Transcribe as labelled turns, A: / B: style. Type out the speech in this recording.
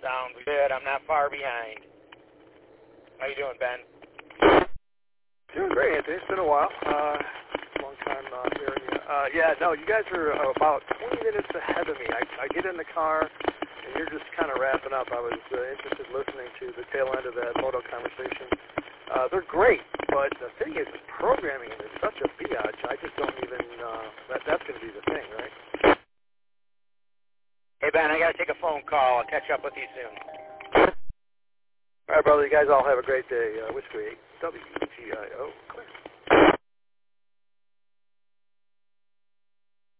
A: Sounds good. I'm not far behind. How you doing, Ben?
B: Doing great, Anthony. It's been a while. Long time hearing you. Yeah, no, you guys are about 20 minutes ahead of me. I get in the car, and you're just kind of wrapping up. I was interested listening to the tail end of that moto conversation. They're great, but the thing is, programming is such a biatch. I just don't even, that's going to be the thing, right?
A: Hey, Ben, I got to take a phone call. I'll catch up with you soon.
B: All right, brother. You guys all have a great day. Whiskey 8 WGIO. Clear.